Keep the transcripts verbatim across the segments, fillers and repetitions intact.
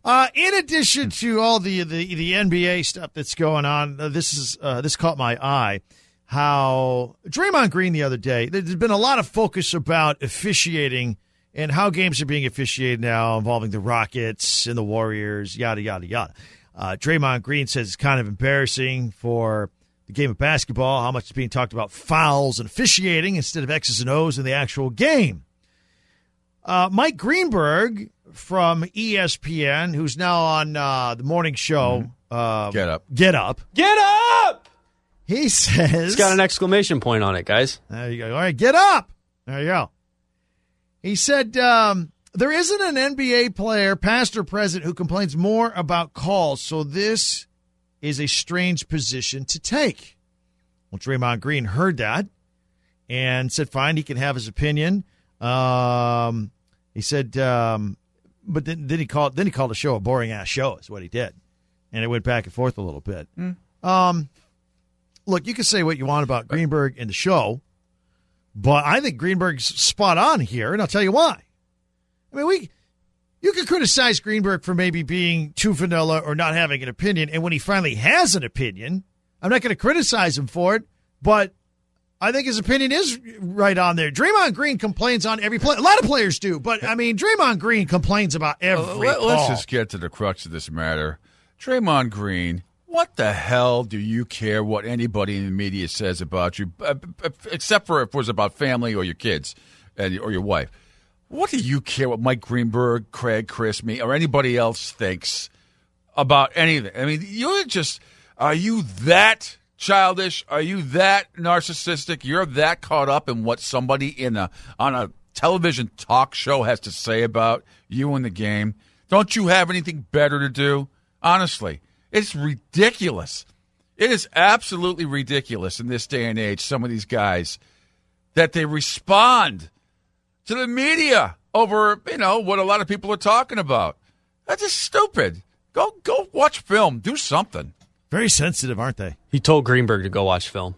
Uh, in addition to all the, the, the N B A stuff that's going on, uh, this is uh, this caught my eye. How Draymond Green the other day, there's been a lot of focus about officiating and how games are being officiated now involving the Rockets and the Warriors, yada, yada, yada. Uh, Draymond Green says it's kind of embarrassing for the game of basketball, how much is being talked about fouls and officiating instead of X's and O's in the actual game. Uh, Mike Greenberg from E S P N, who's now on uh, the morning show. Mm-hmm. Uh, Get Up. Get Up. Get up! He says... It's got an exclamation point on it, guys. There you go. All right, get up. There you go. He said, um, there isn't an N B A player, past or present, who complains more about calls, so this is a strange position to take. Well, Draymond Green heard that and said, fine, he can have his opinion. Um, he said, um, but then, then he called then he called the show a boring-ass show is what he did. And it went back and forth a little bit. Mm. Um, look, you can say what you want about Greenberg and the show, but I think Greenberg's spot on here, and I'll tell you why. I mean, we you can criticize Greenberg for maybe being too vanilla or not having an opinion, and when he finally has an opinion, I'm not going to criticize him for it, but I think his opinion is right on there. Draymond Green complains on every play. A lot of players do, but, I mean, Draymond Green complains about every uh, let, Let's just get to the crux of this matter. Draymond Green, what the hell do you care what anybody in the media says about you, except for if it was about family or your kids and or your wife? What do you care what Mike Greenberg, Craig, Chris, me, or anybody else thinks about anything? I mean, you're just, are you that childish? Are you that narcissistic? You're that caught up in what somebody in a on a television talk show has to say about you in the game? Don't you have anything better to do? Honestly, it's ridiculous. It is absolutely ridiculous in this day and age, some of these guys, that they respond to the media over, you know, what a lot of people are talking about. That's just stupid. Go go watch film. Do something. Very sensitive, aren't they? He told Greenberg to go watch film.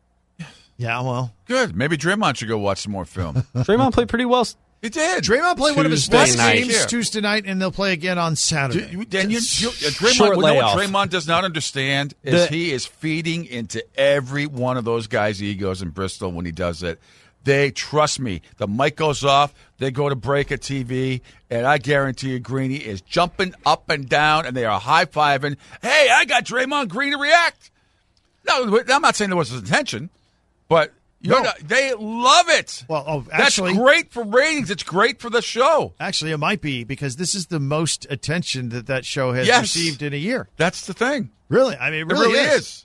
Yeah, well. Good. Maybe Draymond should go watch some more film. Draymond played pretty well. He did. Draymond played one of his Tuesday best night. games Yeah. Tuesday night, and they'll play again on Saturday. Do, then you, you, uh, Draymond, Short you know layoff. what Draymond does not understand is The- he is feeding into every one of those guys' egos in Bristol when he does it. They, trust me, the mic goes off, they go to break at T V, and I guarantee you Greeny is jumping up and down, and they are high-fiving, hey, I got Draymond Green to react. No, I'm not saying there was his intention, but you're No. not, they love it. Well, oh, actually, That's great for ratings. It's great for the show. Actually, it might be because this is the most attention that that show has Yes. received in a year. That's the thing. Really, I mean, it It really, really is. is.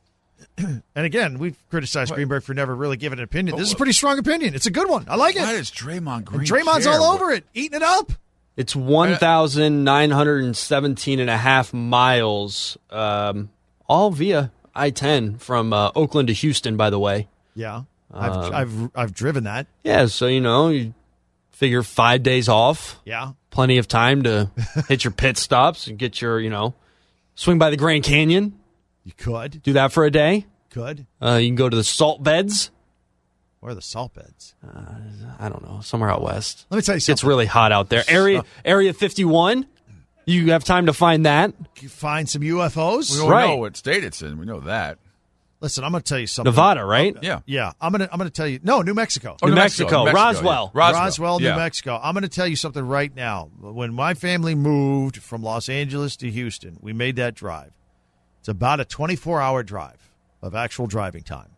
And again, we've criticized Greenberg for never really giving an opinion. This is a pretty strong opinion. It's a good one. I like it. Why does Draymond Green And Draymond's care? all over it, eating it up. It's one thousand nine hundred seventeen and a half miles, um, all via I ten from uh, Oakland to Houston, by the way. Yeah, I've Um, I've I've driven that. Yeah, so, you know, you figure five days off. Yeah, Plenty of time to hit your pit stops and get your, you know, swing by the Grand Canyon. you could, Do that for a day. could. Uh, you can go to the salt beds. Where are the salt beds? I don't know, somewhere out west. Let me tell you something. It's really hot out there. Area Area fifty-one, you have time to find that. You find some U F Os. We don't Right. know what state it's in. We know that. Listen, I'm going to tell you something. Nevada, right? Yeah. Yeah, I'm going to I'm going to tell you. No, New Mexico. Oh, New Mexico, Roswell. yeah. Roswell, New yeah. Mexico. I'm going to tell you something right now. When my family moved from Los Angeles to Houston, we made that drive. It's about a twenty-four hour drive of actual driving time.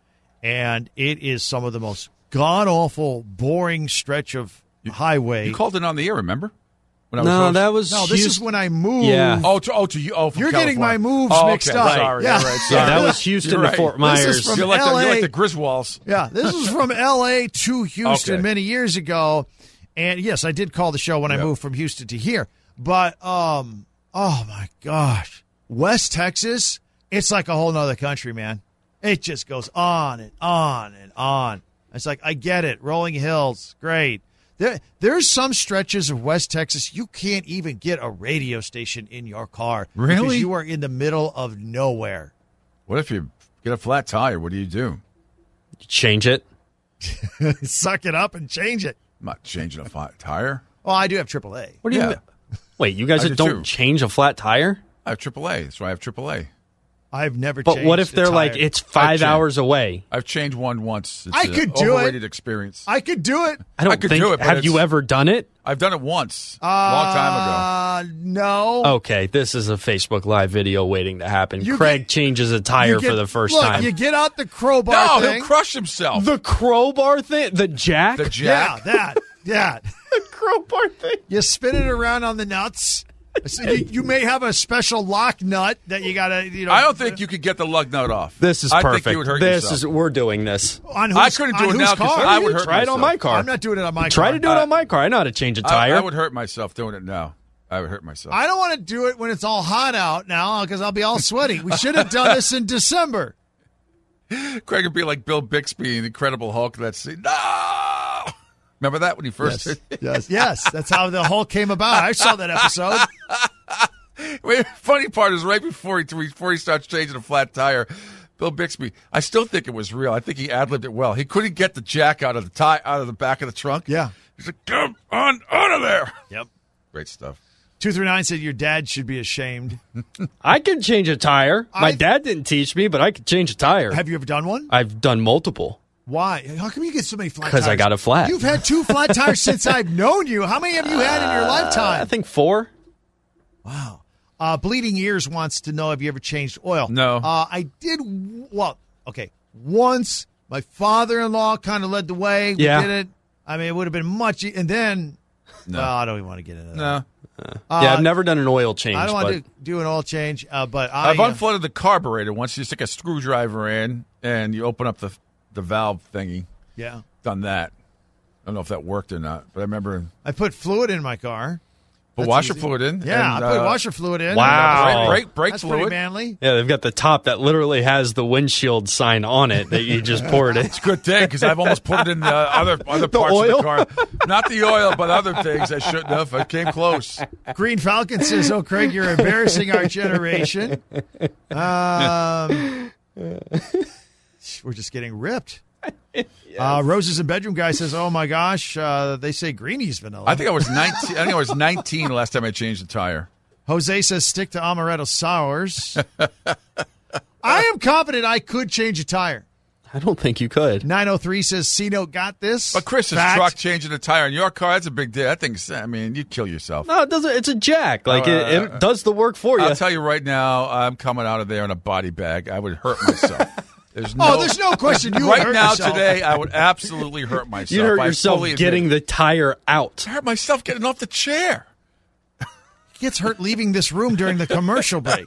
And it is some of the most god-awful, boring stretch of highway. You called it on the air, remember? When I was No, host- that was no, this is Houston. when I moved. Yeah. Oh, to, oh, to you. Oh, from You're getting my California. moves oh, mixed okay. up. Sorry, Yeah. yeah, right. Yeah, Sorry. that was Houston You're to right. Fort This Myers. is from You're like, the, you're L A. like the Griswolds. Yeah, this is from L A to Houston Okay. many years ago. And, yes, I did call the show when I Yep. moved from Houston to here. But, um, oh, my gosh. West Texas, it's like a whole nother country, man. It just goes on and on and on. It's like, I get it. Rolling hills, great. There, there's some stretches of West Texas you can't even get a radio station in your car. Because Really? you are in the middle of nowhere. What if you get a flat tire? What do you do? Change it. Suck it up and change it. I'm not changing a flat tire. Well, I do have triple A. What do you Yeah. mean? Wait, you guys I do don't too. change a flat tire? I have triple A. That's why I have triple A. I've never But changed what if a they're tire. like, it's five changed. hours away? I've changed one once. It's I an could do it. overrated experience. I could do it. I don't I could think. do it, but have you it's- ever done it? I've done it once, a Uh, long time ago. No. Okay, this is a Facebook Live video waiting to happen. You Craig get- changes a tire You get- for the first look, time. You get out the crowbar No, thing. he'll crush himself. the crowbar thing? The jack? The jack. Yeah, that. Yeah. The crowbar thing? You spin it around on the nuts. So you, you may have a special lock nut that you gotta, you know. I don't think you could get the lug nut off. This is I perfect. think you would hurt this yourself. is we're doing this. On whose, I couldn't do on it whose now 'cause car? I would hurt Try it on myself. my car. I'm not doing it on my Try car. to do it on my car. I know how to change a I, tire. I would hurt myself doing it now. I would hurt myself. I don't want to do it when it's all hot out now because I'll be all sweaty. We should have done this in December. Craig would be like Bill Bixby in Incredible Hulk. That scene. No! Remember that when he first Yes, did? yes, yes. That's how the Hulk came about. I saw that episode. Wait, funny part is right before he before he starts changing a flat tire, Bill Bixby. I still think it was real. I think he ad libbed it well. He couldn't get the jack out of the tie out of the back of the trunk. Yeah. He's like, "Come on out of there!" Yep. Great stuff. Two three nine said your dad should be ashamed. I can change a tire. My I- dad didn't teach me, but I could change a tire. Have you ever done one? I've done multiple. Why? How come you get so many flat tires? Because I got a flat. You've had two flat tires since I've known you. How many have you had in your I lifetime? think four. Wow. Uh, Bleeding Ears wants to know, have you ever changed oil? No. Uh, I did, well, okay, once. My father-in-law kind of led the way. We Yeah. did it. I mean, it would have been much, e- and then, No. well, I don't even want to get into that. No. Uh, yeah, I've never done an oil change. I don't want but to do an oil change, uh, but I, I've uh, unflooded the carburetor once. You stick a screwdriver in and you open up the the valve thingy. yeah. Done that. I don't know if that worked or not, but I remember. I put fluid in my car. Put That's washer easy. fluid in. Yeah, and, I put uh, washer fluid in. Wow. Brake, brake, brake That's fluid. pretty manly. yeah, they've got the top that literally has the windshield sign on it that you just pour it in. It's a good thing because I've almost put it in the other other parts oil? of the car. Not the oil, but other things I shouldn't have. I came close. Green Falcon says, "Oh, Craig, you're embarrassing our generation." Um, we're just getting ripped. Uh, Roses and Bedroom Guy says, "Oh my gosh, uh, they say Greenie's vanilla." I think I was nineteen. I think I was nineteen the last time I changed the tire. Jose says, "Stick to amaretto sours." I am confident I could change a tire. I don't think you could. nine oh three says, "C-Note got this." But Chris's Fact. truck changing a tire in your car, that's a big deal. That thing's, I mean, you kill yourself. No, it doesn't. It's a jack. Like Uh, it, it does the work for you. I'll tell you right now, I'm coming out of there in a body bag. I would hurt myself. There's no, Oh, there's no question you would right hurt now yourself. today, I would absolutely hurt myself. you hurt I yourself fully admit getting it. the tire out. I hurt myself getting off the chair. He gets hurt leaving this room during the commercial break.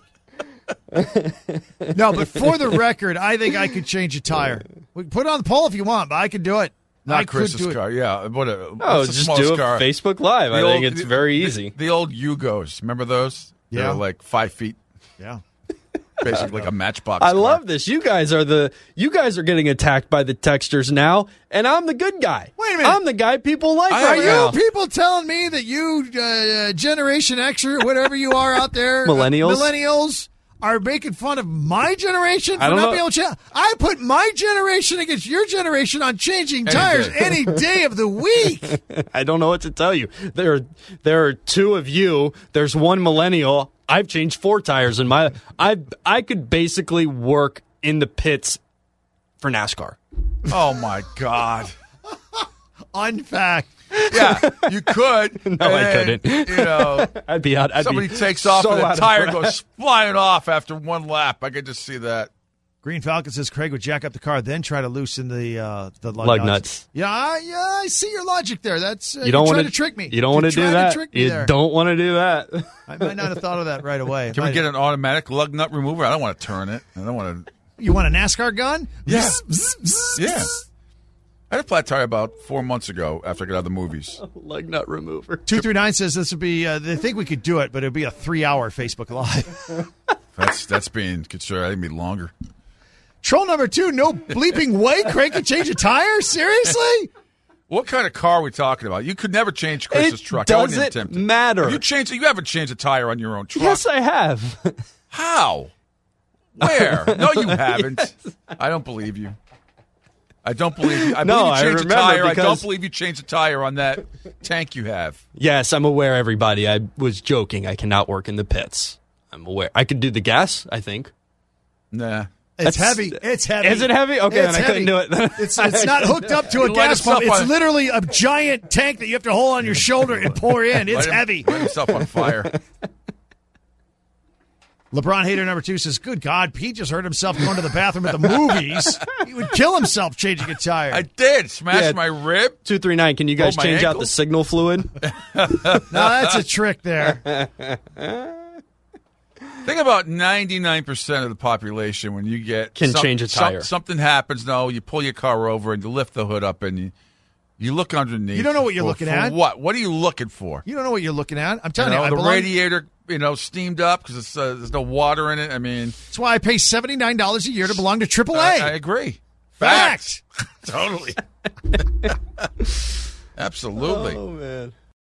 No, but for the record, I think I could change a tire. We can put it on the poll if you want, but I could do it. Not I Chris's could do car. it. Yeah. What a, Oh, what's the just smallest do a car? Facebook Live. The I old- think it's the- very the- easy. The, old Yugos. Remember those? Yeah. They're like five feet, Yeah. basically like a matchbox I car. love this. You guys are the you guys are getting attacked by the texters now, and I'm the good guy. Wait a minute. I'm the guy people like I- Are right you now. people telling me that you, uh, Generation X or whatever you are out there, Millennials? uh, millennials, are making fun of my generation for I don't not know. being able to change? I put my generation against your generation on changing tires day. any day of the week. I don't know what to tell you. There, there are two of you. There's one millennial. I've changed four tires in my. I I could basically work in the pits for NASCAR. Oh my God. Unfact. Yeah, you could. No, I And, couldn't. You know, I'd be out. I'd somebody be takes off so and out the of tire breath. goes flying off after one lap. I could just see that. Green Falcon says Craig would jack up the car, then try to loosen the uh, the lug, Lug nuts. nuts. Yeah, I, yeah, I see your logic there. That's uh, You don't want want to trick me. You don't You're want to do trying that. To trick me you there. don't want to do that. I might not have thought of that right away. Can we Might- get an automatic lug nut remover? I don't want to turn it. I don't want to. You want a NASCAR gun? Yeah. Bzz, bzz, bzz, Yeah. bzz. I had a flat tire about four months ago after I got out of the movies. Lug nut remover. two three nine says this would be, uh, they think we could do it, but it would be a three hour Facebook Live. That's that's being considered. I think it'd be longer. Troll number two, no bleeping way Craig could change a tire? Seriously? What kind of car are we talking about? You could never change Chris's It truck. I wouldn't doesn't attempt it. matter. Have you changed? You haven't changed a tire on your own truck. Yes, I have. How? Where? No, you haven't. I don't believe you. I don't believe you. I No, believe you I changed the remember tire. I don't because- believe you changed the tire on that tank you have. Yes, I'm aware, everybody. I was joking. I cannot work in the pits. I'm aware. I could do the gas, I think. Nah. It's That's- heavy. It's heavy. Is it heavy? Okay, It's then I couldn't do it. it's it's not hooked up to a You light gas yourself pump. It's on- literally a giant tank that you have to hold on your shoulder and pour in. It's Light him- heavy. Light yourself on fire. LeBron hater number two says, "Good God, Pete just hurt himself going to the bathroom at the movies. He would kill himself changing a tire." I did. Smash Yeah. my rib. two three nine, can you guys Oh, my change out ankle? the signal fluid? No, that's a trick there. Think about ninety-nine percent of the population when you get Can change a tire. something happens, no, you pull your car over and you lift the hood up and you, you look underneath. You don't know what you're For- looking for at. What? What are you looking for? You don't know what you're looking at. I'm You telling you, know, I the belong- radiator, you know, steamed up because uh, there's no water in it. I mean, That's why I pay seventy-nine dollars a year to belong to triple A. I, I agree. Fact. totally. Absolutely. Oh, man.